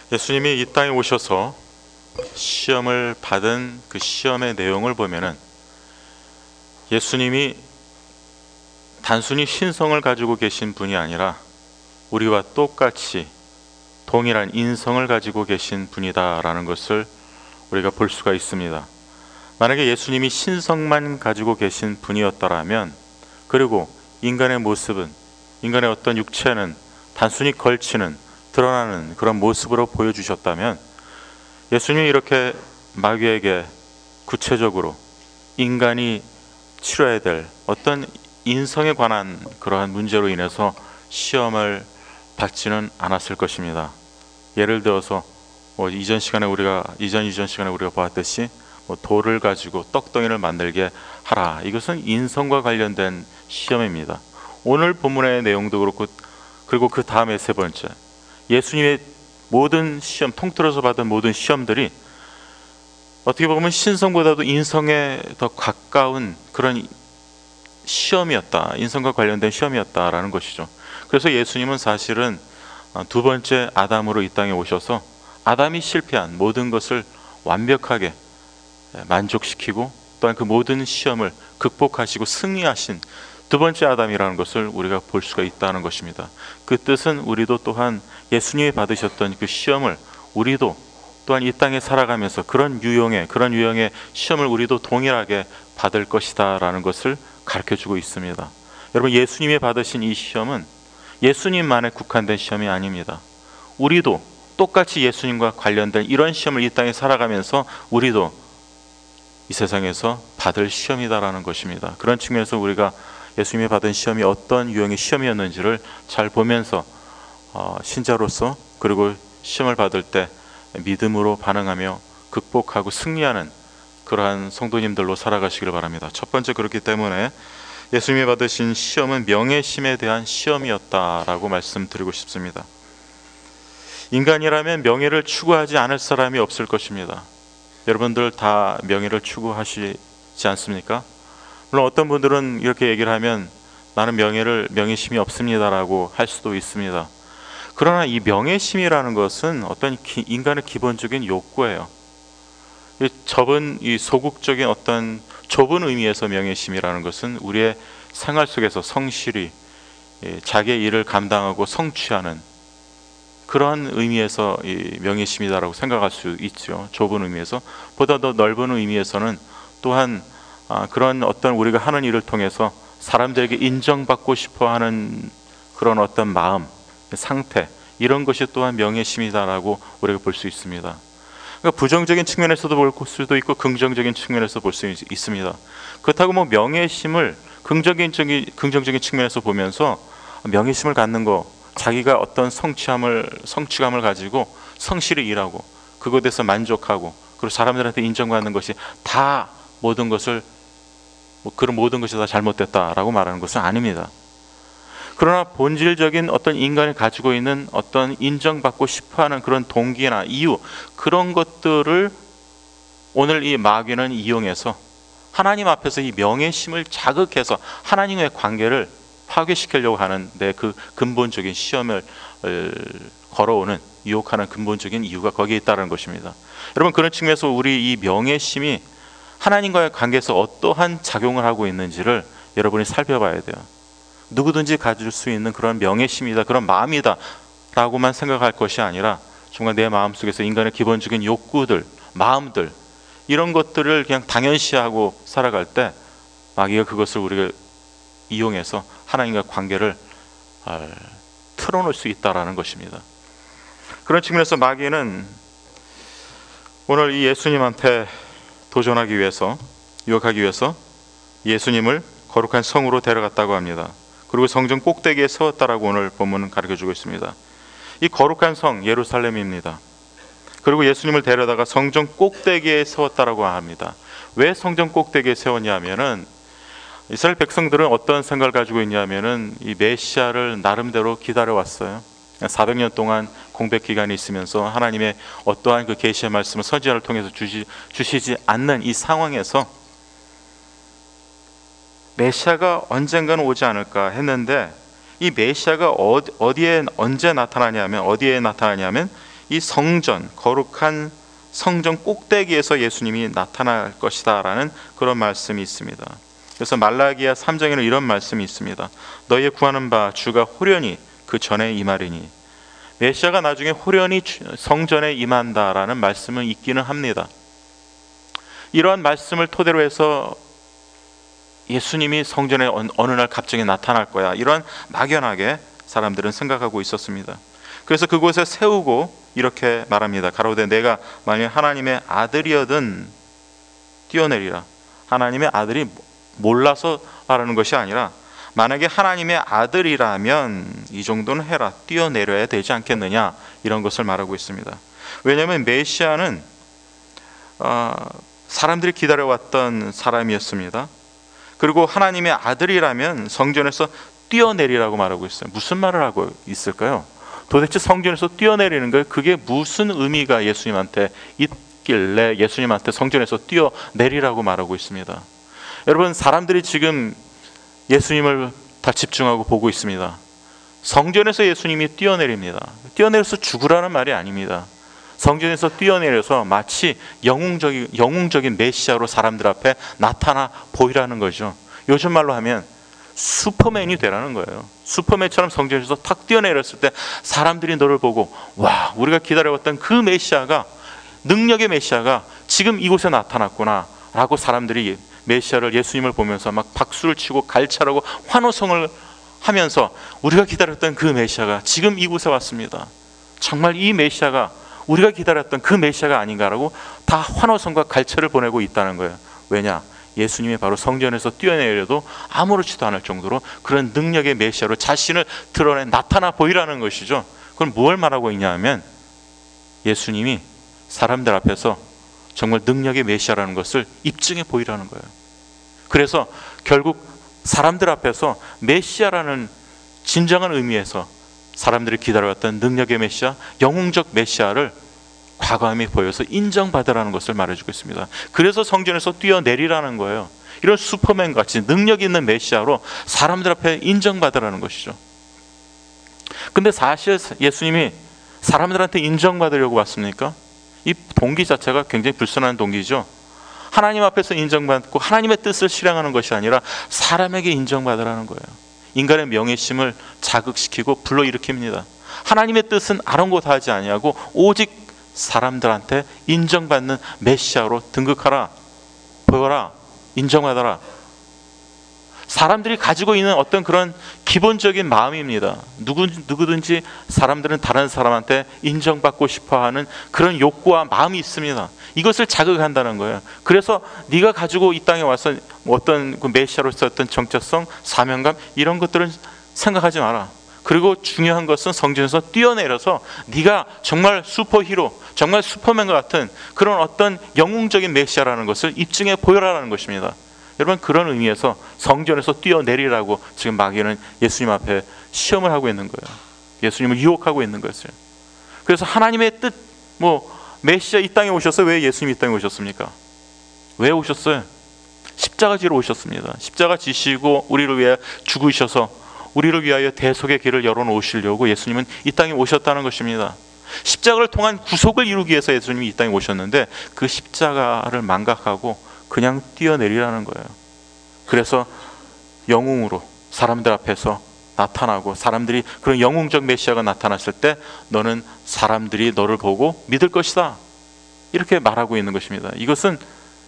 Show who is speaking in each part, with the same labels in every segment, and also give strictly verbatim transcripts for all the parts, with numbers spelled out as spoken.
Speaker 1: 예수님이 이 땅에 오셔서 시험을 받은 그 시험의 내용을 보면은 예수님이 단순히 신성을 가지고 계신 분이 아니라 우리와 똑같이 동일한 인성을 가지고 계신 분이다라는 것을 우리가 볼 수가 있습니다. 만약에 예수님이 신성만 가지고 계신 분이었더라면, 그리고 인간의 모습은, 인간의 어떤 육체는 단순히 걸치는, 드러나는 그런 모습으로 보여주셨다면, 예수님이 이렇게 마귀에게 구체적으로 인간이 치러야 될 어떤 인성에 관한 그러한 문제로 인해서 시험을 받지는 않았을 것입니다. 예를 들어서 뭐 이전 시간에 우리가 이전 이전 시간에 우리가 보았듯이 뭐 돌을 가지고 떡덩이를 만들게 하라, 이것은 인성과 관련된 시험입니다. 오늘 본문의 내용도 그렇고, 그리고 그 다음에 세 번째, 예수님의 모든 시험, 통틀어서 받은 모든 시험들이 어떻게 보면 신성보다도 인성에 더 가까운 그런 시험이었다, 인성과 관련된 시험이었다라는 것이죠. 그래서 예수님은 사실은 두 번째 아담으로 이 땅에 오셔서 아담이 실패한 모든 것을 완벽하게 만족시키고 또한 그 모든 시험을 극복하시고 승리하신 두 번째 아담이라는 것을 우리가 볼 수가 있다는 것입니다. 그 뜻은 우리도 또한 예수님이 받으셨던 그 시험을 우리도 또한 이 땅에 살아가면서 그런 유형의 그런 유형의 시험을 우리도 동일하게 받을 것이다 라는 것을 가르쳐주고 있습니다. 여러분, 예수님이 받으신 이 시험은 예수님만에 국한된 시험이 아닙니다. 우리도 똑같이 예수님과 관련된 이런 시험을 이 땅에 살아가면서 우리도 이 세상에서 받을 시험이다라는 것입니다. 그런 측면에서 우리가 예수님이 받은 시험이 어떤 유형의 시험이었는지를 잘 보면서 어, 신자로서, 그리고 시험을 받을 때 믿음으로 반응하며 극복하고 승리하는 그러한 성도님들로 살아가시길 바랍니다. 첫 번째, 그렇기 때문에 예수님이 받으신 시험은 명예심에 대한 시험이었다라고 말씀드리고 싶습니다. 인간이라면 명예를 추구하지 않을 사람이 없을 것입니다. 여러분들 다 명예를 추구하시지 않습니까? 물론 어떤 분들은 이렇게 얘기를 하면 나는 명예를 명예심이 없습니다라고 할 수도 있습니다. 그러나 이 명예심이라는 것은 어떤 기, 인간의 기본적인 욕구예요. 이 좁은 이 소극적인 어떤 좁은 의미에서 명예심이라는 것은 우리의 생활 속에서 성실히 자기의 일을 감당하고 성취하는 그런 의미에서 이 명예심이다라고 생각할 수 있죠. 좁은 의미에서. 보다 더 넓은 의미에서는 또한 아, 그런 어떤 우리가 하는 일을 통해서 사람들에게 인정받고 싶어하는 그런 어떤 마음, 상태, 이런 것이 또한 명예심이다라고 우리가 볼 수 있습니다. 그러니까 부정적인 측면에서도 볼 수도 있고 긍정적인 측면에서 볼 수 있습니다. 그렇다고 뭐 명예심을 긍정적인 긍정적인 측면에서 보면서 명예심을 갖는 거, 자기가 어떤 성취함을 성취감을 가지고 성실히 일하고 그것에 대해서 만족하고 그리고 사람들한테 인정받는 것이 다 모든 것을 뭐 그런 모든 것이 다 잘못됐다라고 말하는 것은 아닙니다. 그러나 본질적인 어떤 인간이 가지고 있는 어떤 인정받고 싶어하는 그런 동기나 이유, 그런 것들을 오늘 이 마귀는 이용해서 하나님 앞에서 이 명예심을 자극해서 하나님의 관계를 파괴시키려고 하는 데 그 근본적인 시험을 걸어오는, 유혹하는 근본적인 이유가 거기에 있다는 것입니다. 여러분, 그런 측면에서 우리 이 명예심이 하나님과의 관계에서 어떠한 작용을 하고 있는지를 여러분이 살펴봐야 돼요. 누구든지 가질 수 있는 그런 명예심이다, 그런 마음이다 라고만 생각할 것이 아니라 정말 내 마음속에서 인간의 기본적인 욕구들, 마음들, 이런 것들을 그냥 당연시하고 살아갈 때 마귀가 그것을 우리가 이용해서 하나님과 관계를 틀어놓을 수 있다는 것입니다. 그런 측면에서 마귀는 오늘 이 예수님한테 도전하기 위해서, 유혹하기 위해서 예수님을 거룩한 성으로 데려갔다고 합니다. 그리고 성전 꼭대기에 세웠다라고 오늘 본문은 가르쳐주고 있습니다. 이 거룩한 성 예루살렘입니다. 그리고 예수님을 데려다가 성전 꼭대기에 세웠다라고 합니다. 왜 성전 꼭대기에 세웠냐 하면은 이스라엘 백성들은 어떤 생각을 가지고 있냐면은 이 메시아를 나름대로 기다려왔어요. 사백 년 동안 공백 기간이 있으면서 하나님의 어떠한 그 계시의 말씀을 선지자를 통해서 주시, 주시지 않는 이 상황에서 메시아가 언젠가는 오지 않을까 했는데, 이 메시아가 어디, 어디에 언제 나타나냐면 어디에 나타나냐면 이 성전, 거룩한 성전 꼭대기에서 예수님이 나타날 것이다 라는 그런 말씀이 있습니다. 그래서 말라기야 삼 장에는 이런 말씀이 있습니다. 너희의 구하는 바 주가 호련히 그 전에 임하리니. 메시아가 나중에 호련히 성전에 임한다라는 말씀은 있기는 합니다. 이러한 말씀을 토대로 해서 예수님이 성전에 어느 날 갑자기 나타날 거야, 이런 막연하게 사람들은 생각하고 있었습니다. 그래서 그곳에 세우고 이렇게 말합니다. 가로되 내가 만일 하나님의 아들이어든 뛰어내리라. 하나님의 아들이 몰라서 말하는 것이 아니라 만약에 하나님의 아들이라면 이 정도는 해라, 뛰어내려야 되지 않겠느냐, 이런 것을 말하고 있습니다. 왜냐하면 메시아는 어, 사람들이 기다려왔던 사람이었습니다. 그리고 하나님의 아들이라면 성전에서 뛰어내리라고 말하고 있어요. 무슨 말을 하고 있을까요? 도대체 성전에서 뛰어내리는 걸, 그게 무슨 의미가 예수님한테 있길래 예수님한테 성전에서 뛰어내리라고 말하고 있습니다. 여러분, 사람들이 지금 예수님을 다 집중하고 보고 있습니다. 성전에서 예수님이 뛰어내립니다. 뛰어내려서 죽으라는 말이 아닙니다. 성전에서 뛰어내려서 마치 영웅적인, 영웅적인 메시아로 사람들 앞에 나타나 보이라는 거죠. 요즘 말로 하면 슈퍼맨이 되라는 거예요. 슈퍼맨처럼 성전에서 탁 뛰어내렸을 때 사람들이 너를 보고, 와, 우리가 기다려왔던 그 메시아가, 능력의 메시아가 지금 이곳에 나타났구나 라고 사람들이 메시아를, 예수님을 보면서 막 박수를 치고 갈찰하고 환호성을 하면서 우리가 기다렸던 그 메시아가 지금 이곳에 왔습니다. 정말 이 메시아가 우리가 기다렸던 그 메시아가 아닌가라고 다 환호성과 갈채를 보내고 있다는 거예요. 왜냐? 예수님이 바로 성전에서 뛰어내려도 아무렇지도 않을 정도로 그런 능력의 메시아로 자신을 드러내 나타나 보이라는 것이죠. 그럼 뭘 말하고 있냐 하면 예수님이 사람들 앞에서 정말 능력의 메시아라는 것을 입증해 보이라는 거예요. 그래서 결국 사람들 앞에서 메시아라는 진정한 의미에서 사람들이 기다려왔던 능력의 메시아, 영웅적 메시아를 과감히 보여서 인정받으라는 것을 말해주고 있습니다. 그래서 성전에서 뛰어내리라는 거예요. 이런 슈퍼맨 같이 능력 있는 메시아로 사람들 앞에 인정받으라는 것이죠. 근데 사실 예수님이 사람들한테 인정받으려고 왔습니까? 이 동기 자체가 굉장히 불순한 동기죠. 하나님 앞에서 인정받고 하나님의 뜻을 실행하는 것이 아니라 사람에게 인정받으라는 거예요. 인간의 명예심을 자극시키고 불러일으킵니다. 하나님의 뜻은 아랑곳하지 아니하고 오직 사람들한테 인정받는 메시아로 등극하라, 보여라, 인정받아라. 사람들이 가지고 있는 어떤 그런 기본적인 마음입니다. 누구, 누구든지 사람들은 다른 사람한테 인정받고 싶어하는 그런 욕구와 마음이 있습니다. 이것을 자극한다는 거예요. 그래서 네가 가지고 이 땅에 와서 어떤 그 메시아로서 어떤 정체성, 사명감, 이런 것들을 생각하지 마라. 그리고 중요한 것은 성전에서 뛰어내려서 네가 정말 슈퍼히로, 정말 슈퍼맨과 같은 그런 어떤 영웅적인 메시아라는 것을 입증해 보여라는 것입니다. 여러분, 그런 의미에서 성전에서 뛰어내리라고 지금 마귀는 예수님 앞에 시험을 하고 있는 거예요. 예수님을 유혹하고 있는 것을. 그래서 하나님의 뜻, 뭐 메시아 이 땅에 오셔서 왜 예수님이 이 땅에 오셨습니까? 왜 오셨어요? 십자가 지러 오셨습니다. 십자가 지시고 우리를 위해 죽으셔서 우리를 위하여 대속의 길을 열어놓으시려고 예수님은 이 땅에 오셨다는 것입니다. 십자가를 통한 구속을 이루기 위해서 예수님이 이 땅에 오셨는데 그 십자가를 망각하고 그냥 뛰어내리라는 거예요. 그래서 영웅으로 사람들 앞에서 나타나고, 사람들이 그런 영웅적 메시아가 나타났을 때 너는 사람들이 너를 보고 믿을 것이다, 이렇게 말하고 있는 것입니다. 이것은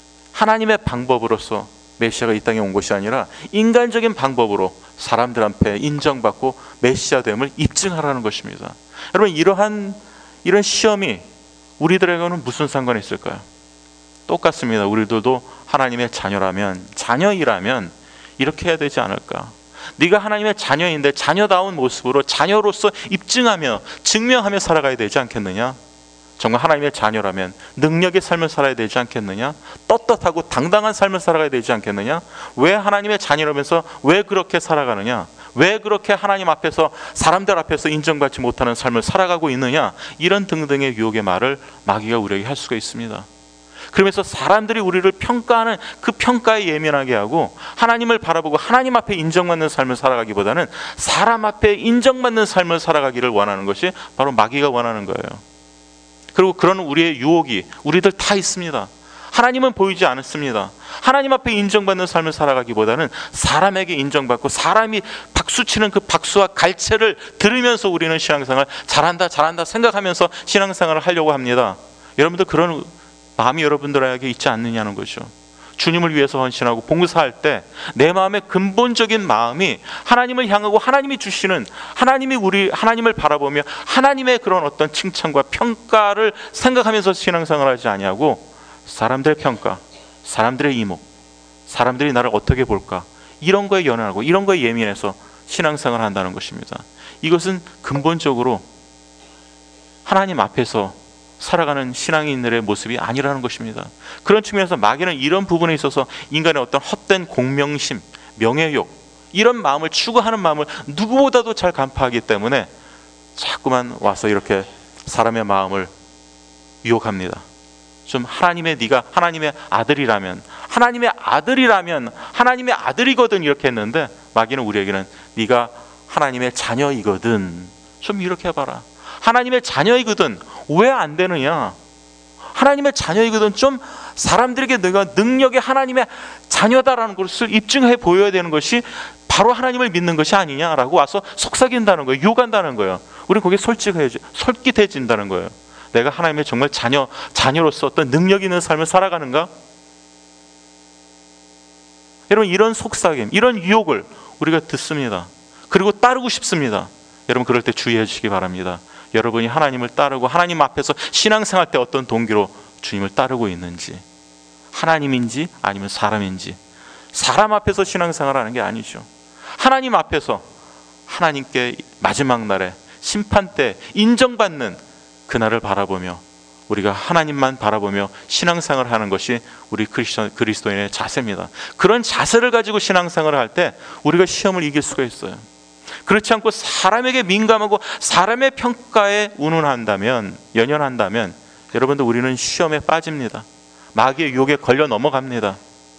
Speaker 1: 하나님의 방법으로서 메시아가 이 땅에 온 것이 아니라 인간적인 방법으로 사람들 앞에 인정받고 메시아됨을 입증하라는 것입니다. 여러분, 이러한 이런 시험이 우리들에게는 무슨 상관이 있을까요? 똑같습니다. 우리들도 하나님의 자녀라면, 자녀이라면 이렇게 해야 되지 않을까? 네가 하나님의 자녀인데 자녀다운 모습으로 자녀로서 입증하며 증명하며 살아가야 되지 않겠느냐? 정말 하나님의 자녀라면 능력의 삶을 살아야 되지 않겠느냐? 떳떳하고 당당한 삶을 살아가야 되지 않겠느냐? 왜 하나님의 자녀라면서 왜 그렇게 살아가느냐? 왜 그렇게 하나님 앞에서, 사람들 앞에서 인정받지 못하는 삶을 살아가고 있느냐? 이런 등등의 유혹의 말을 마귀가 우리에게 할 수가 있습니다. 그러면서 사람들이 우리를 평가하는 그 평가에 예민하게 하고 하나님을 바라보고 하나님 앞에 인정받는 삶을 살아가기보다는 사람 앞에 인정받는 삶을 살아가기를 원하는 것이 바로 마귀가 원하는 거예요. 그리고 그런 우리의 유혹이 우리들 다 있습니다. 하나님은 보이지 않습니다. 하나님 앞에 인정받는 삶을 살아가기보다는 사람에게 인정받고 사람이 박수치는 그 박수와 갈채를 들으면서 우리는 신앙생활 잘한다 잘한다 생각하면서 신앙생활을 하려고 합니다. 여러분들 그런 마음이 여러분들에게 있지 않느냐는 거죠. 주님을 위해서 헌신하고 봉사할 때 내 마음의 근본적인 마음이 하나님을 향하고 하나님이 주시는, 하나님이 우리 하나님을 바라보며 하나님의 그런 어떤 칭찬과 평가를 생각하면서 신앙생활을 하지 아니하고 사람들의 평가, 사람들의 이목, 사람들이 나를 어떻게 볼까, 이런 거에 연연하고 이런 거에 예민해서 신앙생활을 한다는 것입니다. 이것은 근본적으로 하나님 앞에서 살아가는 신앙인들의 모습이 아니라는 것입니다. 그런 측면에서 마귀는 이런 부분에 있어서 인간의 어떤 헛된 공명심, 명예욕, 이런 마음을 추구하는 마음을 누구보다도 잘 간파하기 때문에 자꾸만 와서 이렇게 사람의 마음을 유혹합니다. 좀 하나님의 네가 하나님의 아들이라면, 하나님의 아들이라면 하나님의 아들이거든 이렇게 했는데 마귀는 우리에게는 네가 하나님의 자녀이거든, 좀 이렇게 해봐라. 하나님의 자녀이거든 왜 안 되느냐, 하나님의 자녀이거든 좀 사람들에게 내가 능력의 하나님의 자녀다라는 것을 입증해 보여야 되는 것이 바로 하나님을 믿는 것이 아니냐라고 와서 속삭인다는 거예요. 유혹한다는 거예요. 우리는 거기에 솔직해지, 솔깃해진다는 거예요. 내가 하나님의 정말 자녀, 자녀로서 어떤 능력 있는 삶을 살아가는가? 여러분, 이런 속삭임, 이런 유혹을 우리가 듣습니다. 그리고 따르고 싶습니다. 여러분, 그럴 때 주의해 주시기 바랍니다. 여러분이 하나님을 따르고 하나님 앞에서 신앙생활 때 어떤 동기로 주님을 따르고 있는지, 하나님인지 아니면 사람인지. 사람 앞에서 신앙생활하는 게 아니죠. 하나님 앞에서 하나님께 마지막 날에 심판 때 인정받는 그날을 바라보며 우리가 하나님만 바라보며 신앙생활을 하는 것이 우리 그리스도, 그리스도인의 자세입니다. 그런 자세를 가지고 신앙생활을 할 때 우리가 시험을 이길 수가 있어요. 그렇지 않고 사람에게 민감하고 사람의 평가에 운운한다면, 연연한다면 여러분들 우리는 시험에 빠집니다. 마귀의 유혹에 걸려 넘어갑니다.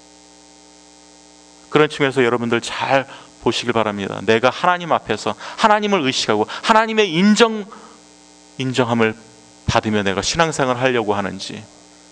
Speaker 1: 그런 측면에서 여러분들 잘 보시길 바랍니다. 내가 하나님 앞에서 하나님을 의식하고 하나님의 인정, 인정함을 받으며 내가 신앙생활을 하려고 하는지.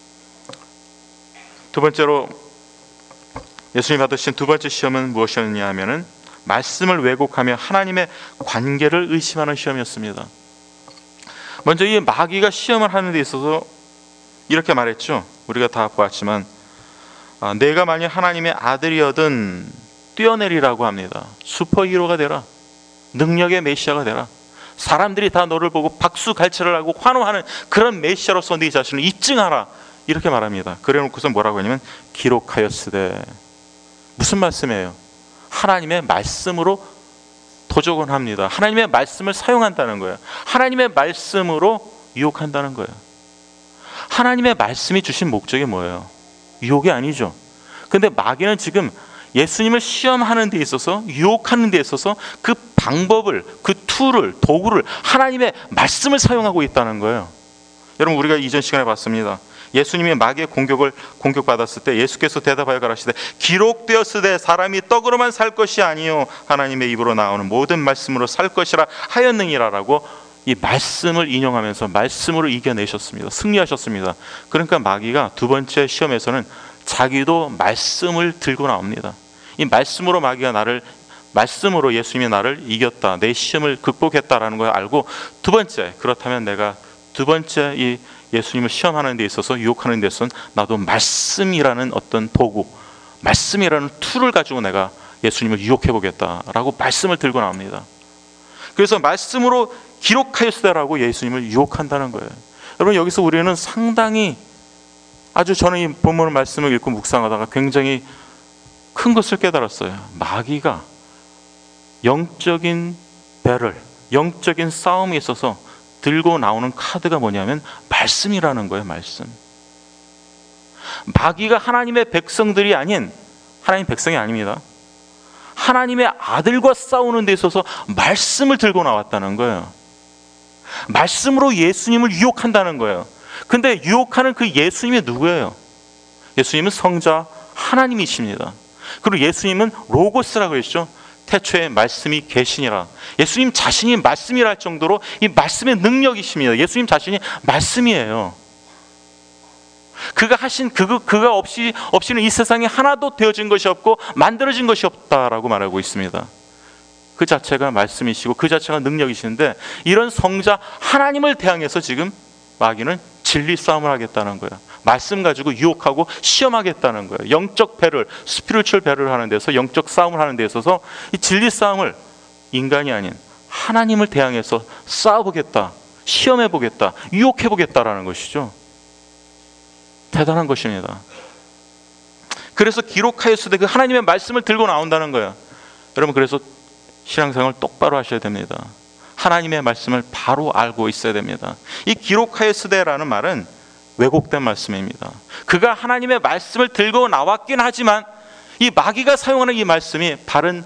Speaker 1: 두 번째로 예수님이 받으신 두 번째 시험은 무엇이었느냐 하면은 말씀을 왜곡하며 하나님의 관계를 의심하는 시험이었습니다. 먼저 이 마귀가 시험을 하는 데 있어서 이렇게 말했죠. 우리가 다 보았지만 아, 내가 만약 하나님의 아들이어든 뛰어내리라고 합니다. 슈퍼히어로가 되라, 능력의 메시아가 되라, 사람들이 다 너를 보고 박수 갈채를 하고 환호하는 그런 메시아로서 네 자신을 입증하라, 이렇게 말합니다. 그래 놓고서 뭐라고 하냐면 기록하였으되. 무슨 말씀이에요? 하나님의 말씀으로 도적은 합니다. 하나님의 말씀을 사용한다는 거예요. 하나님의 말씀으로 유혹한다는 거예요. 하나님의 말씀이 주신 목적이 뭐예요? 유혹이 아니죠. 근데 마귀는 지금 예수님을 시험하는 데 있어서, 유혹하는 데 있어서 그 방법을, 그 툴을, 도구를 하나님의 말씀을 사용하고 있다는 거예요. 여러분, 우리가 이전 시간에 봤습니다. 예수님이 마귀의 공격을 공격받았을 때 예수께서 대답하여 가라시되 기록되었으되 사람이 떡으로만 살 것이 아니요 하나님의 입으로 나오는 모든 말씀으로 살 것이라 하였느니라라고 이 말씀을 인용하면서 말씀으로 이겨내셨습니다. 승리하셨습니다. 그러니까 마귀가 두 번째 시험에서는 자기도 말씀을 들고 나옵니다. 이 말씀으로 마귀가 나를, 말씀으로 예수님이 나를 이겼다, 내 시험을 극복했다라는 걸 알고 두 번째, 그렇다면 내가 두 번째 이 예수님을 시험하는 데 있어서, 유혹하는 데 있어서는 나도 말씀이라는 어떤 도구, 말씀이라는 툴을 가지고 내가 예수님을 유혹해 보겠다라고 말씀을 들고 나옵니다. 그래서 말씀으로 기록하였으라고 예수님을 유혹한다는 거예요. 여러분, 여기서 우리는 상당히, 아주 저는 이 본문 말씀을 읽고 묵상하다가 굉장히 큰 것을 깨달았어요. 마귀가 영적인 배럴, 영적인 싸움에 있어서 들고 나오는 카드가 뭐냐면 말씀이라는 거예요. 말씀. 마귀가 하나님의 백성들이 아닌, 하나님 백성이 아닙니다. 하나님의 아들과 싸우는 데 있어서 말씀을 들고 나왔다는 거예요. 말씀으로 예수님을 유혹한다는 거예요. 근데 유혹하는 그 예수님이 누구예요? 예수님은 성자 하나님이십니다. 그리고 예수님은 로고스라고 했죠. 태초에 말씀이 계시니라. 예수님 자신이 말씀이라 할 정도로 이 말씀의 능력이십니다. 예수님 자신이 말씀이에요. 그가 하신 그가, 그가 없이 없이는 이 세상에 하나도 되어진 것이 없고 만들어진 것이 없다라고 말하고 있습니다. 그 자체가 말씀이시고 그 자체가 능력이시는데, 이런 성자 하나님을 대항해서 지금 마귀는 진리 싸움을 하겠다는 거예요. 말씀 가지고 유혹하고 시험하겠다는 거예요. 영적 배를, 스피리추얼 배를 하는 데서, 영적 싸움을 하는 데 있어서 이 진리 싸움을 인간이 아닌 하나님을 대항해서 싸워보겠다, 시험해보겠다, 유혹해보겠다라는 것이죠. 대단한 것입니다. 그래서 기록하였으되 그 하나님의 말씀을 들고 나온다는 거예요. 여러분, 그래서 신앙생활을 똑바로 하셔야 됩니다. 하나님의 말씀을 바로 알고 있어야 됩니다. 이 기록하였으되라는 말은 왜곡된 말씀입니다. 그가 하나님의 말씀을 들고 나왔긴 하지만 이 마귀가 사용하는 이 말씀이 바른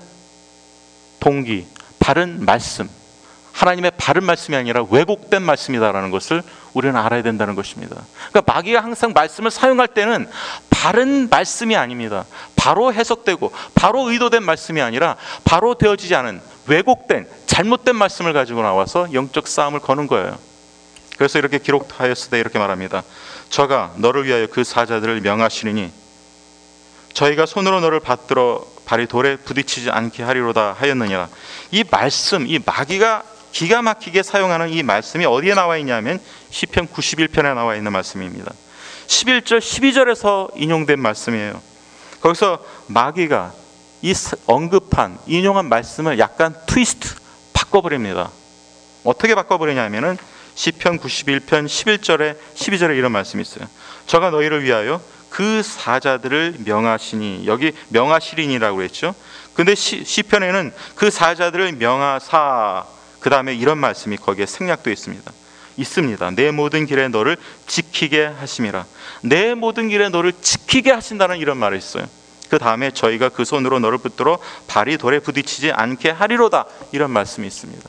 Speaker 1: 동기, 바른 말씀, 하나님의 바른 말씀이 아니라 왜곡된 말씀이다라는 것을 우리는 알아야 된다는 것입니다. 그러니까 마귀가 항상 말씀을 사용할 때는 바른 말씀이 아닙니다. 바로 해석되고 바로 의도된 말씀이 아니라 바로 되어지지 않은 왜곡된 잘못된 말씀을 가지고 나와서 영적 싸움을 거는 거예요. 그래서 이렇게 기록하였으되 이렇게 말합니다. 저가 너를 위하여 그 사자들을 명하시리니 저희가 손으로 너를 받들어 발이 돌에 부딪히지 않게 하리로다 하였느니라. 이 말씀, 이 마귀가 기가 막히게 사용하는 이 말씀이 어디에 나와 있냐면 시편 구십일 편에 나와 있는 말씀입니다. 십일 절 십이 절에서 인용된 말씀이에요. 거기서 마귀가 이 언급한 인용한 말씀을 약간 트위스트 바꿔버립니다. 어떻게 바꿔버리냐면은 시편 구십일 편 십일 절에 십이 절에 이런 말씀이 있어요. 저가 너희를 위하여 그 사자들을 명하시니, 여기 명하시리니라고 했죠. 근데 시, 시편에는 그 사자들을 명하사, 그 다음에 이런 말씀이 거기에 생략되어 있습니다. 있습니다. 내 모든 길에 너를 지키게 하심이라. 내 모든 길에 너를 지키게 하신다는 이런 말이 있어요. 그 다음에 저희가 그 손으로 너를 붙들어 발이 돌에 부딪히지 않게 하리로다, 이런 말씀이 있습니다.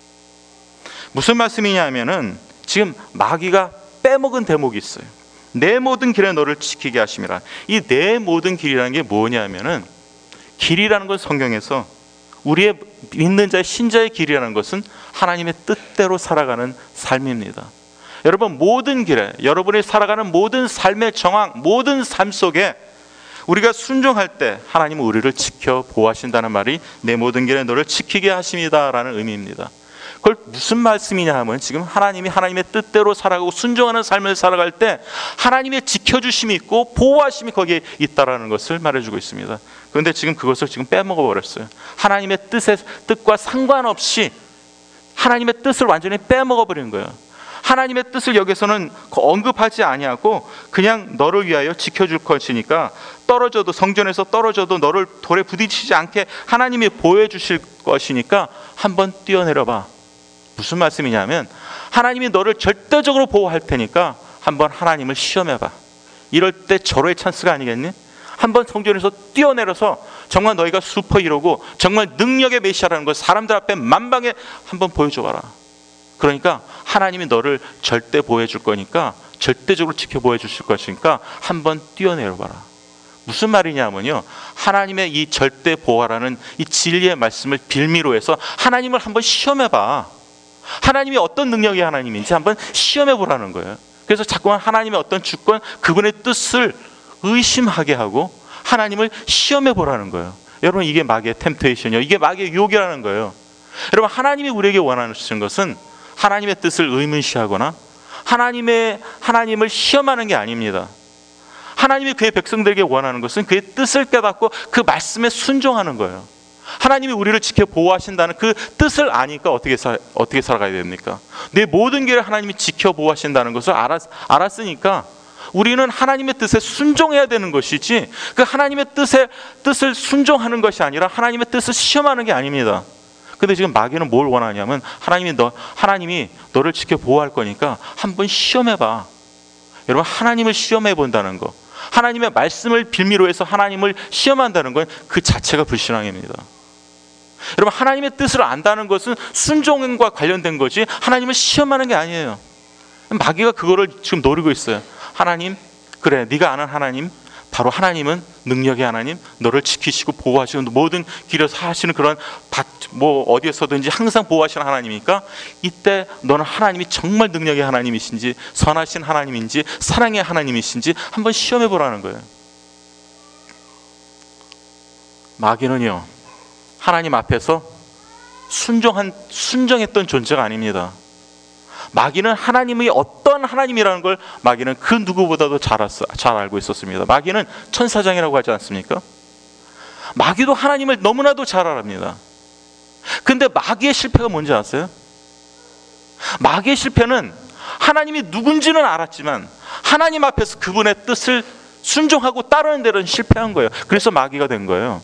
Speaker 1: 무슨 말씀이냐면은 지금 마귀가 빼먹은 대목이 있어요. 내 모든 길에 너를 지키게 하심이라. 이 내 모든 길이라는 게 뭐냐면은, 길이라는 건 성경에서 우리의 믿는 자의 신자의 길이라는 것은 하나님의 뜻대로 살아가는 삶입니다. 여러분, 모든 길에, 여러분이 살아가는 모든 삶의 정황, 모든 삶 속에 우리가 순종할 때 하나님은 우리를 지켜 보호하신다는 말이 내 모든 길에 너를 지키게 하십니다라는 의미입니다. 그걸 무슨 말씀이냐 하면, 지금 하나님이 하나님의 뜻대로 살아가고 순종하는 삶을 살아갈 때 하나님의 지켜주심이 있고 보호하심이 거기에 있다라는 것을 말해주고 있습니다. 그런데 지금 그것을 지금 빼먹어 버렸어요. 하나님의 뜻의 뜻과 상관없이 하나님의 뜻을 완전히 빼먹어 버린 거예요. 하나님의 뜻을 여기서는 언급하지 아니하고 그냥 너를 위하여 지켜줄 것이니까, 떨어져도, 성전에서 떨어져도 너를 돌에 부딪히지 않게 하나님이 보호해 주실 것이니까 한번 뛰어내려봐. 무슨 말씀이냐면, 하나님이 너를 절대적으로 보호할 테니까 한번 하나님을 시험해봐. 이럴 때 절호의 찬스가 아니겠니? 한번 성전에서 뛰어내려서 정말 너희가 슈퍼히로고 정말 능력의 메시아라는 걸 사람들 앞에 만방에 한번 보여줘봐라. 그러니까 하나님이 너를 절대 보호해 줄 거니까, 절대적으로 지켜 보호해 주실 것이니까 한번 뛰어내려봐라. 무슨 말이냐면요, 하나님의 이 절대 보호라는 이 진리의 말씀을 빌미로 해서 하나님을 한번 시험해봐. 하나님이 어떤 능력의 하나님인지 한번 시험해 보라는 거예요. 그래서 자꾸만 하나님의 어떤 주권, 그분의 뜻을 의심하게 하고 하나님을 시험해 보라는 거예요. 여러분, 이게 마귀의 템테이션이요, 이게 마귀의 유혹이라는 거예요. 여러분, 하나님이 우리에게 원하시는 것은 하나님의 뜻을 의문시하거나 하나님의 하나님을 시험하는 게 아닙니다. 하나님이 그의 백성들에게 원하는 것은 그의 뜻을 깨닫고 그 말씀에 순종하는 거예요. 하나님이 우리를 지켜 보호하신다는 그 뜻을 아니까 어떻게 사, 어떻게 살아가야 됩니까? 내 모든 길을 하나님이 지켜 보호하신다는 것을 알았, 알았으니까 우리는 하나님의 뜻에 순종해야 되는 것이지, 그 하나님의 뜻에 뜻을 순종하는 것이 아니라 하나님의 뜻을 시험하는 게 아닙니다. 근데 지금 마귀는 뭘 원하냐면, 하나님이 너 하나님이 너를 지켜 보호할 거니까 한번 시험해봐. 여러분, 하나님을 시험해 본다는 거, 하나님의 말씀을 빌미로 해서 하나님을 시험한다는 건 그 자체가 불신앙입니다. 여러분, 하나님의 뜻을 안다는 것은 순종과 관련된 거지 하나님을 시험하는 게 아니에요. 마귀가 그거를 지금 노리고 있어요. 하나님, 그래, 네가 아는 하나님, 바로 하나님은 능력의 하나님, 너를 지키시고 보호하시고 모든 길에서 하시는 그런 뭐 어디에서든지 항상 보호하시는 하나님이니까 이때 너는 하나님이 정말 능력의 하나님이신지 선하신 하나님인지 사랑의 하나님이신지 한번 시험해 보라는 거예요. 마귀는요, 하나님 앞에서 순종한, 순정했던 존재가 아닙니다. 마귀는 하나님의 어떤 하나님이라는 걸 마귀는 그 누구보다도 잘, 알았어, 잘 알고 있었습니다. 마귀는 천사장이라고 하지 않습니까? 마귀도 하나님을 너무나도 잘 알합니다. 근데 마귀의 실패가 뭔지 아세요? 마귀의 실패는 하나님이 누군지는 알았지만 하나님 앞에서 그분의 뜻을 순종하고 따르는 데는 실패한 거예요. 그래서 마귀가 된 거예요.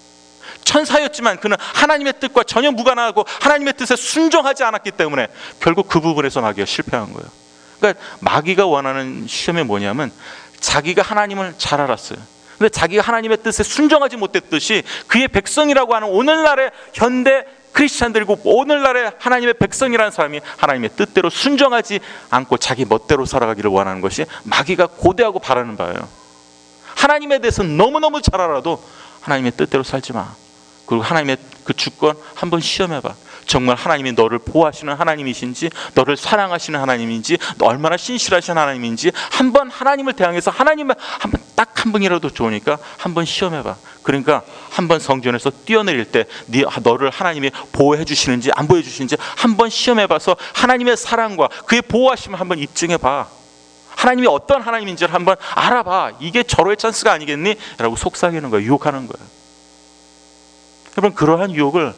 Speaker 1: 천사였지만 그는 하나님의 뜻과 전혀 무관하고 하나님의 뜻에 순종하지 않았기 때문에 결국 그 부분에서 마귀가 실패한 거예요. 그러니까 마귀가 원하는 시험이 뭐냐면 자기가 하나님을 잘 알았어요. 근데 자기가 하나님의 뜻에 순종하지 못했듯이 그의 백성이라고 하는 오늘날의 현대 크리스찬들이고 오늘날의 하나님의 백성이라는 사람이 하나님의 뜻대로 순종하지 않고 자기 멋대로 살아가기를 원하는 것이 마귀가 고대하고 바라는 바예요. 하나님에 대해서 너무너무 잘 알아도 하나님의 뜻대로 살지 마. 그리고 하나님의 그 주권 한번 시험해봐. 정말 하나님이 너를 보호하시는 하나님이신지, 너를 사랑하시는 하나님인지, 너 얼마나 신실하신 하나님인지 한번 하나님을 대항해서 하나님을 한번 딱 한 번이라도 좋으니까 한번 시험해봐. 그러니까 한번 성전에서 뛰어내릴 때 네, 너를 하나님이 보호해 주시는지 안 보호해 주시는지 한번 시험해봐서 하나님의 사랑과 그의 보호하심을 한번 입증해봐. 하나님이 어떤 하나님인지를 한번 알아봐. 이게 절호의 찬스가 아니겠니? 라고 속삭이는 거예요. 유혹하는 거예요. 여러분, 그러한 유혹을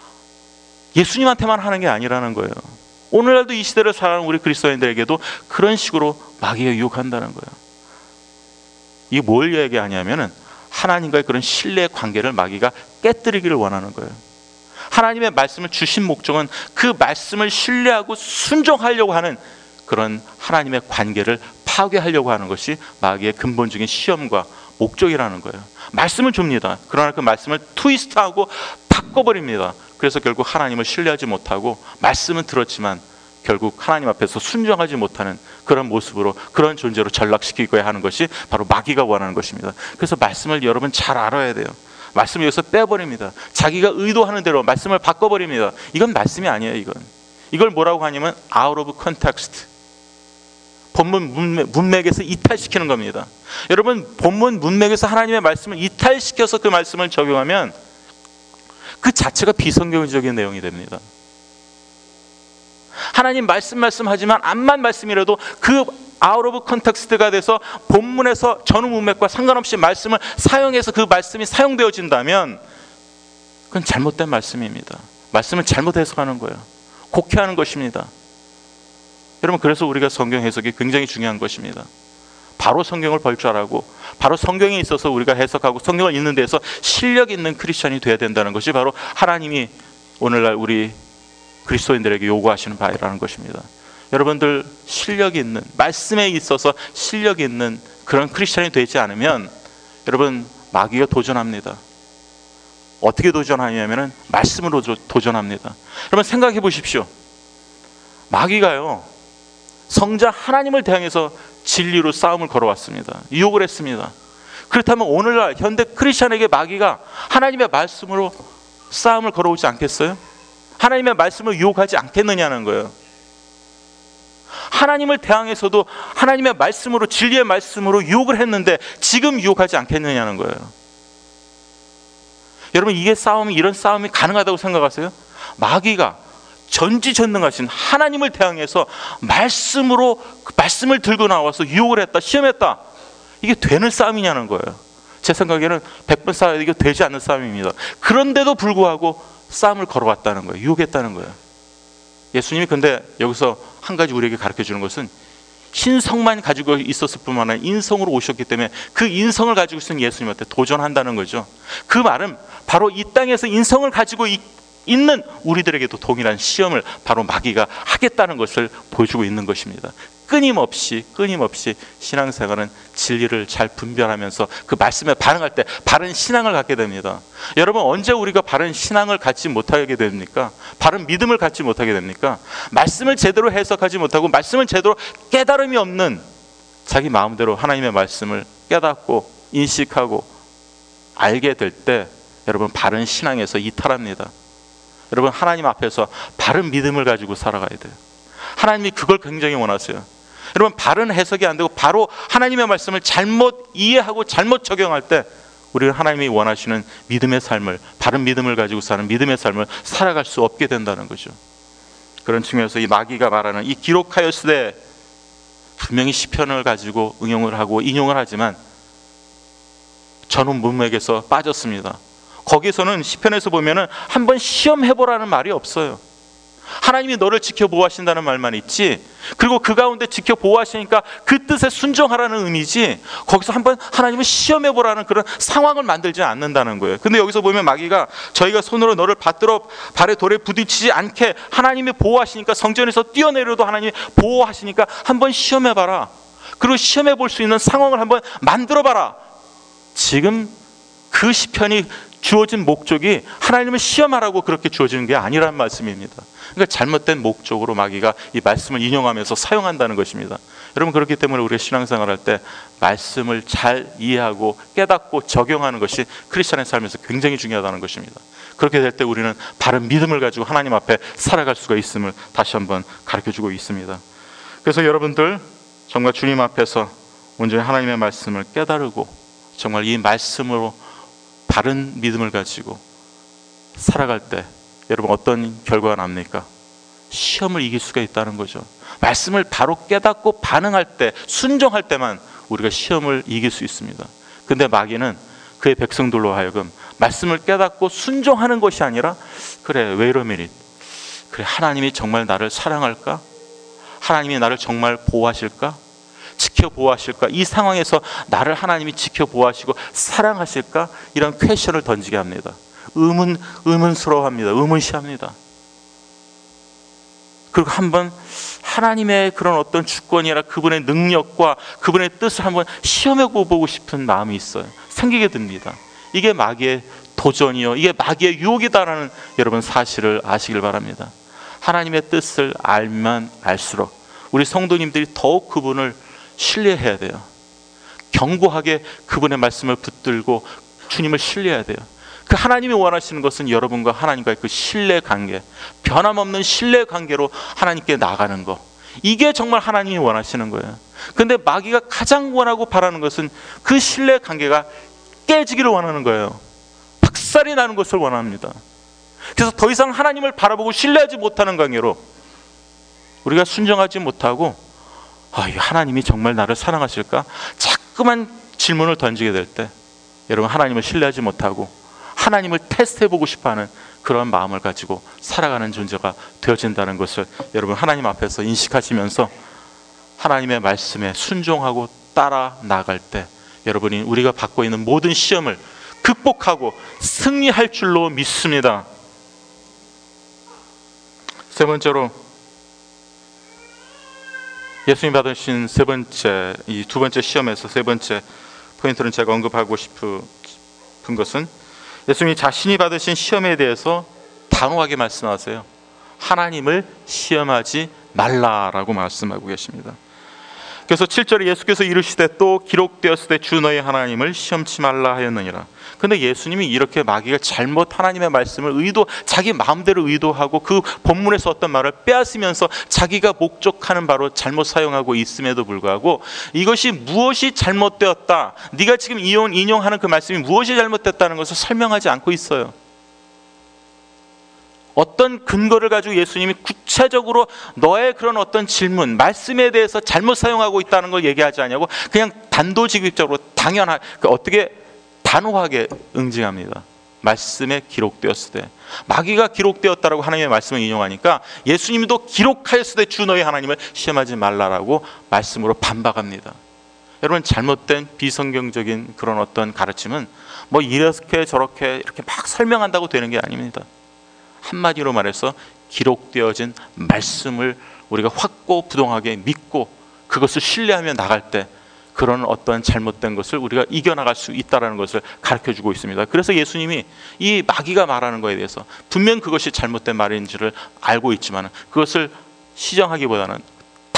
Speaker 1: 예수님한테만 하는 게 아니라는 거예요. 오늘날도 이 시대를 살아가는 우리 그리스도인들에게도 그런 식으로 마귀가 유혹한다는 거예요. 이게 뭘 얘기하냐면은 하나님과의 그런 신뢰의 관계를 마귀가 깨뜨리기를 원하는 거예요. 하나님의 말씀을 주신 목적은 그 말씀을 신뢰하고 순종하려고 하는 그런 하나님의 관계를 파괴하려고 하는 것이 마귀의 근본적인 시험과 목적이라는 거예요. 말씀을 줍니다. 그러나 그 말씀을 트위스트하고 바꿔버립니다. 그래서 결국 하나님을 신뢰하지 못하고 말씀은 들었지만 결국 하나님 앞에서 순종하지 못하는 그런 모습으로 그런 존재로 전락시키고야 하는 것이 바로 마귀가 원하는 것입니다. 그래서 말씀을 여러분 잘 알아야 돼요. 말씀을 여기서 빼버립니다. 자기가 의도하는 대로 말씀을 바꿔버립니다. 이건 말씀이 아니에요. 이건 이걸 뭐라고 하냐면 out of context, 본문 문맥, 문맥에서 이탈시키는 겁니다. 여러분, 본문 문맥에서 하나님의 말씀을 이탈시켜서 그 말씀을 적용하면 그 자체가 비성경적인 내용이 됩니다. 하나님 말씀 말씀하지만 암만 말씀이라도 그 out of context가 돼서 본문에서 전후 문맥과 상관없이 말씀을 사용해서 그 말씀이 사용되어진다면 그건 잘못된 말씀입니다. 말씀을 잘못 해석하는 거예요. 곡해하는 것입니다. 여러분, 그래서 우리가 성경 해석이 굉장히 중요한 것입니다. 바로 성경을 볼 줄 알고 바로 성경에 있어서 우리가 해석하고 성경을 읽는 데서 실력 있는 크리스찬이 돼야 된다는 것이 바로 하나님이 오늘날 우리 그리스도인들에게 요구하시는 바라는 것입니다. 여러분들 실력 있는, 말씀에 있어서 실력 있는 그런 크리스찬이 되지 않으면 여러분 마귀가 도전합니다. 어떻게 도전하냐면 말씀으로 도전합니다. 여러분 생각해 보십시오. 마귀가요 성자 하나님을 대항해서 진리로 싸움을 걸어왔습니다. 유혹을 했습니다. 그렇다면 오늘날 현대 크리스찬에게 마귀가 하나님의 말씀으로 싸움을 걸어오지 않겠어요? 하나님의 말씀을 유혹하지 않겠느냐는 거예요. 하나님을 대항해서도 하나님의 말씀으로, 진리의 말씀으로 유혹을 했는데 지금 유혹하지 않겠느냐는 거예요. 여러분, 이게 싸움이, 이런 싸움이 가능하다고 생각하세요? 마귀가 전지전능하신 하나님을 대항해서 말씀으로, 말씀을 들고 나와서 유혹을 했다, 시험했다, 이게 되는 싸움이냐는 거예요. 제 생각에는 백 번 싸워야 이게 되지 않는 싸움입니다. 그런데도 불구하고 싸움을 걸어왔다는 거예요. 유혹했다는 거예요. 예수님이 근데 여기서 한 가지 우리에게 가르쳐 주는 것은 신성만 가지고 있었을 뿐만 아니라 인성으로 오셨기 때문에 그 인성을 가지고 있는 예수님한테 도전한다는 거죠. 그 말은 바로 이 땅에서 인성을 가지고 있, 있는 우리들에게도 동일한 시험을 바로 마귀가 하겠다는 것을 보여주고 있는 것입니다. 끊임없이 끊임없이 신앙생활은 진리를 잘 분별하면서 그 말씀에 반응할 때 바른 신앙을 갖게 됩니다. 여러분, 언제 우리가 바른 신앙을 갖지 못하게 됩니까? 바른 믿음을 갖지 못하게 됩니까? 말씀을 제대로 해석하지 못하고 말씀을 제대로 깨달음이 없는 자기 마음대로 하나님의 말씀을 깨닫고 인식하고 알게 될 때 여러분 바른 신앙에서 이탈합니다. 여러분 하나님 앞에서 바른 믿음을 가지고 살아가야 돼요. 하나님이 그걸 굉장히 원하세요. 여러분 바른 해석이 안 되고 바로 하나님의 말씀을 잘못 이해하고 잘못 적용할 때 우리는 하나님이 원하시는 믿음의 삶을, 바른 믿음을 가지고 사는 믿음의 삶을 살아갈 수 없게 된다는 거죠. 그런 측면에서 이 마귀가 말하는 이 기록하였으되, 분명히 시편을 가지고 응용을 하고 인용을 하지만 저는 문맥에서 빠졌습니다. 거기서는 시편에서 보면은 한번 시험해보라는 말이 없어요. 하나님이 너를 지켜보호하신다는 말만 있지, 그리고 그 가운데 지켜보호하시니까 그 뜻에 순종하라는 의미지, 거기서 한번 하나님을 시험해보라는 그런 상황을 만들지 않는다는 거예요. 근데 여기서 보면 마귀가 저희가 손으로 너를 받들어 발에 돌에 부딪히지 않게 하나님이 보호하시니까, 성전에서 뛰어내려도 하나님이 보호하시니까 한번 시험해봐라, 그리고 시험해볼 수 있는 상황을 한번 만들어봐라. 지금 그 시편이 주어진 목적이 하나님을 시험하라고 그렇게 주어지는 게 아니란 말씀입니다. 그러니까 잘못된 목적으로 마귀가 이 말씀을 인용하면서 사용한다는 것입니다. 여러분, 그렇기 때문에 우리가 신앙생활 할 때 말씀을 잘 이해하고 깨닫고 적용하는 것이 크리스천의 삶에서 굉장히 중요하다는 것입니다. 그렇게 될 때 우리는 바른 믿음을 가지고 하나님 앞에 살아갈 수가 있음을 다시 한번 가르쳐주고 있습니다. 그래서 여러분들 정말 주님 앞에서 온전히 하나님의 말씀을 깨달고 정말 이 말씀으로 바른 믿음을 가지고 살아갈 때 여러분 어떤 결과가 납니까? 시험을 이길 수가 있다는 거죠. 말씀을 바로 깨닫고 반응할 때, 순종할 때만 우리가 시험을 이길 수 있습니다. 근데 마귀는 그의 백성들로 하여금 말씀을 깨닫고 순종하는 것이 아니라, 그래 wait a minute, 그래 하나님이 정말 나를 사랑할까? 하나님이 나를 정말 보호하실까? 지켜보호하실까? 이 상황에서 나를 하나님이 지켜보호하시고 사랑하실까? 이런 퀘션을 던지게 합니다. 의문, 의문스러워합니다. 의문시합니다. 그리고 한번 하나님의 그런 어떤 주권이나 그분의 능력과 그분의 뜻을 한번 시험해 보고 싶은 마음이 있어요. 생기게 됩니다. 이게 마귀의 도전이요, 이게 마귀의 유혹이다라는 여러분 사실을 아시길 바랍니다. 하나님의 뜻을 알면 알수록 우리 성도님들이 더욱 그분을 신뢰해야 돼요. 견고하게 그분의 말씀을 붙들고 주님을 신뢰해야 돼요. 그 하나님이 원하시는 것은 여러분과 하나님과의 그 신뢰 관계, 변함없는 신뢰 관계로 하나님께 나가는 거, 이게 정말 하나님이 원하시는 거예요. 근데 마귀가 가장 원하고 바라는 것은 그 신뢰 관계가 깨지기를 원하는 거예요. 박살이 나는 것을 원합니다. 그래서 더 이상 하나님을 바라보고 신뢰하지 못하는 관계로 우리가 순종하지 못하고, 아, 하나님이 정말 나를 사랑하실까? 자꾸만 질문을 던지게 될 때 여러분 하나님을 신뢰하지 못하고 하나님을 테스트해보고 싶어하는 그런 마음을 가지고 살아가는 존재가 되어진다는 것을 여러분 하나님 앞에서 인식하시면서 하나님의 말씀에 순종하고 따라 나갈 때 여러분이 우리가 받고 있는 모든 시험을 극복하고 승리할 줄로 믿습니다. 세 번째로, 예수님 받으신 세 번째, 이 두 번째 시험에서 세 번째 포인트는 제가 언급하고 싶은 것은, 예수님이 자신이 받으신 시험에 대해서 단호하게 말씀하세요. 하나님을 시험하지 말라라고 말씀하고 계십니다. 그래서 칠 절에 예수께서 이르시되 또 기록되었을 때 주 너희 하나님을 시험치 말라 하였느니라. 근데 예수님이 이렇게 마귀가 잘못 하나님의 말씀을 의도, 자기 마음대로 의도하고 그 본문에서 어떤 말을 빼앗으면서 자기가 목적하는 바로 잘못 사용하고 있음에도 불구하고 이것이 무엇이 잘못되었다, 네가 지금 인용, 인용하는 그 말씀이 무엇이 잘못됐다는 것을 설명하지 않고 있어요. 어떤 근거를 가지고 예수님이 구체적으로 너의 그런 어떤 질문, 말씀에 대해서 잘못 사용하고 있다는 걸 얘기하지 않냐고, 그냥 단도직입적으로 당연하, 어떻게 단호하게 응징합니다. 말씀에 기록되었을 때, 마귀가 기록되었다라고 하나님의 말씀을 인용하니까 예수님도 기록하였을 때 주 너희 하나님을 시험하지 말라라고 말씀으로 반박합니다. 여러분, 잘못된 비성경적인 그런 어떤 가르침은 뭐 이렇게 저렇게 이렇게 막 설명한다고 되는 게 아닙니다. 한마디로 말해서 기록되어진 말씀을 우리가 확고부동하게 믿고 그것을 신뢰하며 나갈 때 그런 어떤 잘못된 것을 우리가 이겨나갈 수 있다는 것을 가르쳐주고 있습니다. 그래서 예수님이 이 마귀가 말하는 것에 대해서 분명 그것이 잘못된 말인지를 알고 있지만 그것을 시정하기보다는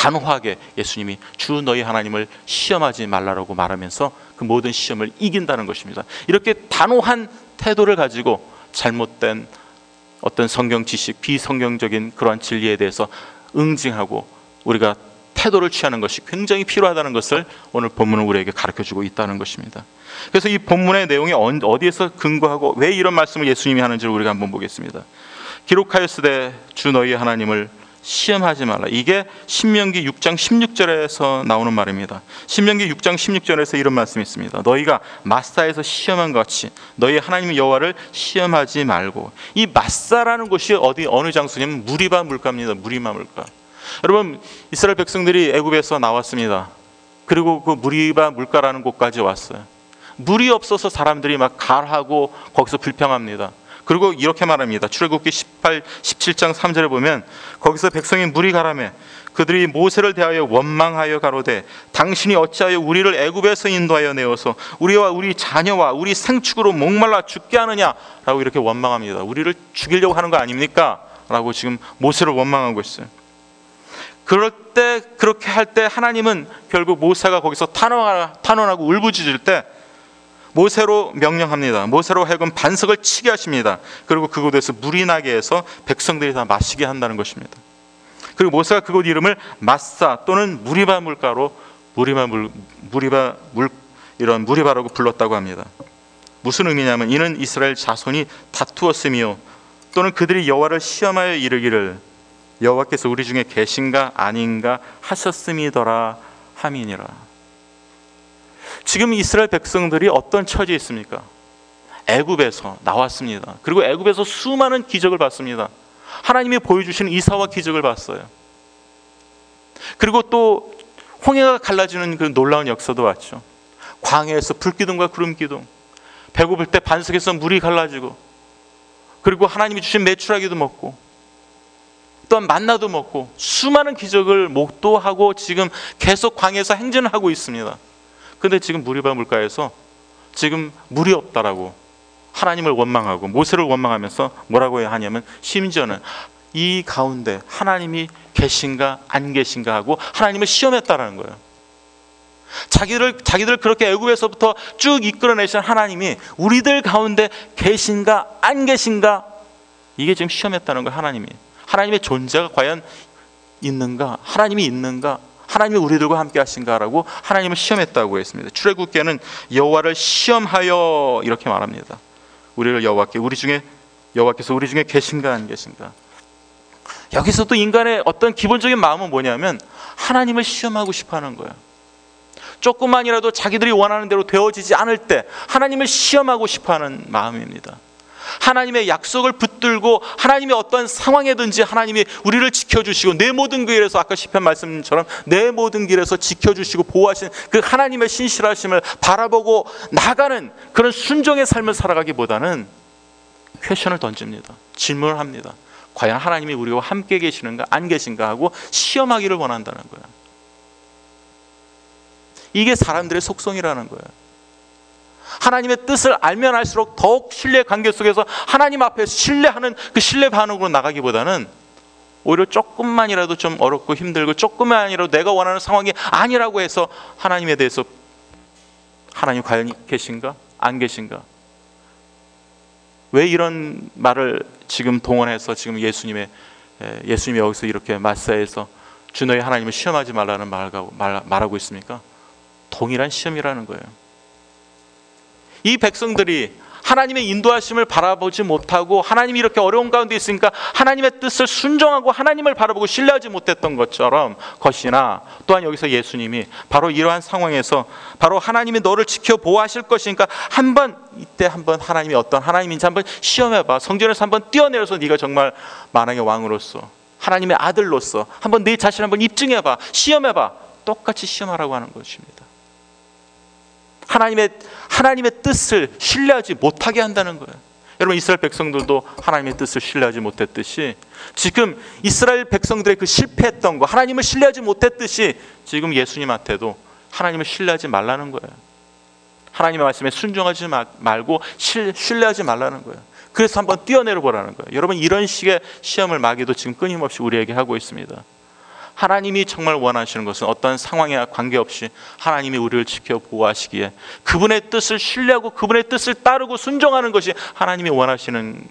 Speaker 1: 단호하게 예수님이 주 너희 하나님을 시험하지 말라라고 말하면서 그 모든 시험을 이긴다는 것입니다. 이렇게 단호한 태도를 가지고 잘못된 어떤 성경 지식, 비성경적인 그러한 진리에 대해서 응징하고 우리가 태도를 취하는 것이 굉장히 필요하다는 것을 오늘 본문은 우리에게 가르쳐주고 있다는 것입니다. 그래서 이 본문의 내용이 어디에서 근거하고 왜 이런 말씀을 예수님이 하는지를 우리가 한번 보겠습니다. 기록하였으되 주 너희 하나님을 시험하지 말라. 이게 신명기 육 장 십육 절에서 나오는 말입니다. 신명기 육 장 십육 절에서 이런 말씀이 있습니다. 너희가 마사에서 시험한 것 같이 너희 하나님 여호와를 시험하지 말고. 이 마사라는 곳이 어디 어느 장소냐면 무리바 물가입니다. 무리바 물가. 여러분, 이스라엘 백성들이 애굽에서 나왔습니다. 그리고 그 무리바 물가라는 곳까지 왔어요. 물이 없어서 사람들이 막 갈하고 거기서 불평합니다. 그리고 이렇게 말합니다. 출애굽기 십팔, 십칠 장 삼 절에 보면 거기서 백성이 물이 가라매 그들이 모세를 대하여 원망하여 가로되 당신이 어찌하여 우리를 애굽에서 인도하여 내어서 우리와 우리 자녀와 우리 생축으로 목말라 죽게 하느냐라고 이렇게 원망합니다. 우리를 죽이려고 하는 거 아닙니까? 라고 지금 모세를 원망하고 있어요. 그럴 때, 그렇게 할 때 하나님은 결국 모세가 거기서 탄원하고 울부짖을 때 모세로 명령합니다. 모세로 하여금 반석을 치게 하십니다. 그리고 그곳에서 물이 나게 해서 백성들이 다 마시게 한다는 것입니다. 그리고 모세가 그곳 이름을 마사 또는 무리바 물가로 무리바 물 무리바 물 이런 무리바라고 불렀다고 합니다. 무슨 의미냐면 이는 이스라엘 자손이 다투었으며 또는 그들이 여호와를 시험하여 이르기를 여호와께서 우리 중에 계신가 아닌가 하셨음이더라 함이니라. 지금 이스라엘 백성들이 어떤 처지에 있습니까? 애굽에서 나왔습니다. 그리고 애굽에서 수많은 기적을 봤습니다. 하나님이 보여주시는 이사와 기적을 봤어요. 그리고 또 홍해가 갈라지는 그 놀라운 역사도 봤죠. 광야에서 불기둥과 구름기둥, 배고플 때 반석에서 물이 갈라지고, 그리고 하나님이 주신 메추라기도 먹고 또한 만나도 먹고 수많은 기적을 목도하고 지금 계속 광야에서 행진을 하고 있습니다. 근데 지금 무리바 물가에서 지금 물이 없다라고 하나님을 원망하고 모세를 원망하면서 뭐라고 해야 하냐면 심지어는 이 가운데 하나님이 계신가 안 계신가 하고 하나님을 시험했다라는 거예요. 자기들 자기들 그렇게 애굽에서부터 쭉 이끌어내신 하나님이 우리들 가운데 계신가 안 계신가, 이게 지금 시험했다는 거예요. 하나님이 하나님의 존재가 과연 있는가, 하나님이 있는가, 하나님이 우리들과 함께 하신가라고 하나님을 시험했다고 했습니다. 출애굽기에는 여호와를 시험하여 이렇게 말합니다. 우리를 여호와께 우리 중에 여호와께서 우리 중에 계신가 안 계신가. 여기서 또 인간의 어떤 기본적인 마음은 뭐냐면 하나님을 시험하고 싶어하는 거예요. 조금만이라도 자기들이 원하는 대로 되어지지 않을 때 하나님을 시험하고 싶어하는 마음입니다. 하나님의 약속을 붙들고 하나님의 어떤 상황에든지 하나님이 우리를 지켜주시고 내 모든 길에서 아까 시편 말씀처럼 내 모든 길에서 지켜주시고 보호하신 그 하나님의 신실하심을 바라보고 나가는 그런 순종의 삶을 살아가기보다는 퀘션을 던집니다. 질문을 합니다. 과연 하나님이 우리와 함께 계시는가 안 계신가 하고 시험하기를 원한다는 거예요. 이게 사람들의 속성이라는 거예요. 하나님의 뜻을 알면 알수록 더욱 신뢰 관계 속에서 하나님 앞에 신뢰하는 그 신뢰 반응으로 나가기보다는 오히려 조금만이라도 좀 어렵고 힘들고 조금만이라도 내가 원하는 상황이 아니라고 해서 하나님에 대해서 하나님 과연 계신가 안 계신가, 왜 이런 말을 지금 동원해서 지금 예수님의 예수님이 여기서 이렇게 마사에서 주 너희 하나님을 시험하지 말라는 말하고, 말, 말하고 있습니까? 동일한 시험이라는 거예요. 이 백성들이 하나님의 인도하심을 바라보지 못하고 하나님이 이렇게 어려운 가운데 있으니까 하나님의 뜻을 순종하고 하나님을 바라보고 신뢰하지 못했던 것처럼 것이나, 또한 여기서 예수님이 바로 이러한 상황에서 바로 하나님이 너를 지켜 보호하실 것이니까 한번 이때 한번 하나님이 어떤 하나님인지 한번 시험해봐. 성전에서 한번 뛰어내려서 네가 정말 만왕의 왕으로서 하나님의 아들로서 한번 네 자신을 한번 입증해봐, 시험해봐. 똑같이 시험하라고 하는 것입니다. 하나님의 하나님의 뜻을 신뢰하지 못하게 한다는 거예요. 여러분, 이스라엘 백성들도 하나님의 뜻을 신뢰하지 못했듯이 지금 이스라엘 백성들의 그 실패했던 거, 하나님을 신뢰하지 못했듯이 지금 예수님한테도 하나님을 신뢰하지 말라는 거예요. 하나님의 말씀에 순종하지 말고 신뢰하지 말라는 거예요. 그래서 한번 뛰어내려 보라는 거예요. 여러분, 이런 식의 시험을 마귀도 지금 끊임없이 우리에게 하고 있습니다. 하나님이 정말 원하시는 것은 어떤 상황에 관계없이 하나님이 우리를 지켜 보호하시기에 그분의 뜻을 신뢰하고 그분의 뜻을 따르고 순종하는 것이 하나님이 원하시는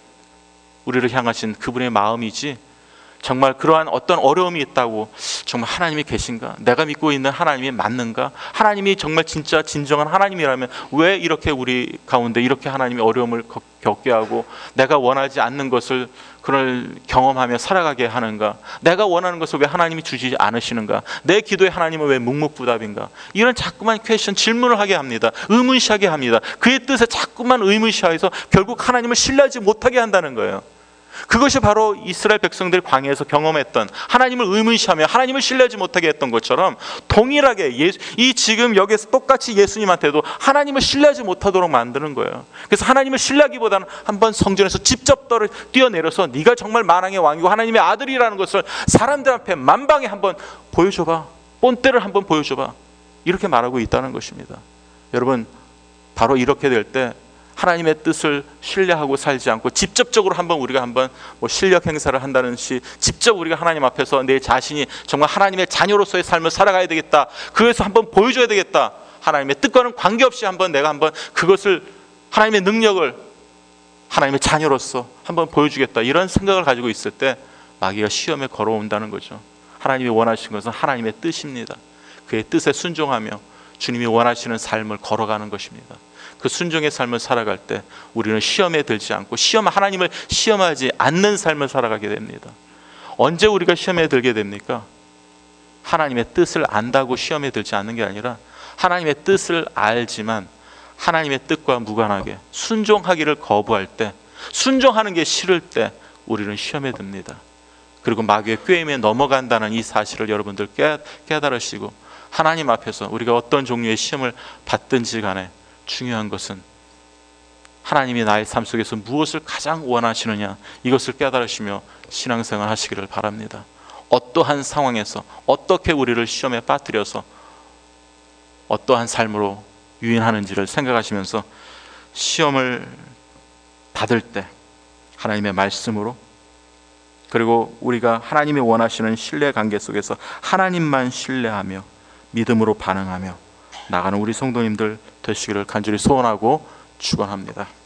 Speaker 1: 우리를 향하신 그분의 마음이지, 정말 그러한 어떤 어려움이 있다고 정말 하나님이 계신가? 내가 믿고 있는 하나님이 맞는가? 하나님이 정말 진짜 진정한 하나님이라면 왜 이렇게 우리 가운데 이렇게 하나님이 어려움을 겪게 하고 내가 원하지 않는 것을 그걸 경험하며 살아가게 하는가? 내가 원하는 것을 왜 하나님이 주지 않으시는가? 내 기도에 하나님은 왜 묵묵부답인가? 이런 자꾸만 퀘스천, 질문을 하게 합니다. 의문시하게 합니다. 그의 뜻에 자꾸만 의문시하여서 결국 하나님을 신뢰하지 못하게 한다는 거예요. 그것이 바로 이스라엘 백성들이 광야에서 경험했던, 하나님을 의문시하며 하나님을 신뢰하지 못하게 했던 것처럼 동일하게 예수, 이 지금 여기서 똑같이 예수님한테도 하나님을 신뢰하지 못하도록 만드는 거예요. 그래서 하나님을 신뢰하기보다는 한번 성전에서 직접 뛰어내려서 네가 정말 만왕의 왕이고 하나님의 아들이라는 것을 사람들 앞에 만방에 한번 보여줘봐, 본때를 한번 보여줘봐, 이렇게 말하고 있다는 것입니다. 여러분, 바로 이렇게 될 때 하나님의 뜻을 신뢰하고 살지 않고 직접적으로 한번 우리가 한번 뭐 실력 행사를 한다는 시, 직접 우리가 하나님 앞에서 내 자신이 정말 하나님의 자녀로서의 삶을 살아가야 되겠다, 그래서 한번 보여줘야 되겠다, 하나님의 뜻과는 관계없이 한번 내가 한번 그것을, 하나님의 능력을 하나님의 자녀로서 한번 보여주겠다, 이런 생각을 가지고 있을 때 마귀가 시험에 걸어온다는 거죠. 하나님이 원하시는 것은 하나님의 뜻입니다. 그의 뜻에 순종하며 주님이 원하시는 삶을 걸어가는 것입니다. 그 순종의 삶을 살아갈 때 우리는 시험에 들지 않고, 시험, 하나님을 시험하지 않는 삶을 살아가게 됩니다. 언제 우리가 시험에 들게 됩니까? 하나님의 뜻을 안다고 시험에 들지 않는 게 아니라 하나님의 뜻을 알지만 하나님의 뜻과 무관하게 순종하기를 거부할 때, 순종하는 게 싫을 때 우리는 시험에 듭니다. 그리고 마귀의 꾀임에 넘어간다는 이 사실을 여러분들 깨달으시고, 하나님 앞에서 우리가 어떤 종류의 시험을 받든지 간에 중요한 것은 하나님이 나의 삶 속에서 무엇을 가장 원하시느냐, 이것을 깨달으시며 신앙생활 하시기를 바랍니다. 어떠한 상황에서 어떻게 우리를 시험에 빠뜨려서 어떠한 삶으로 유인하는지를 생각하시면서 시험을 받을 때 하나님의 말씀으로, 그리고 우리가 하나님이 원하시는 신뢰 관계 속에서 하나님만 신뢰하며 믿음으로 반응하며 나가는 우리 성도님들 되시기를 간절히 소원하고 축원합니다.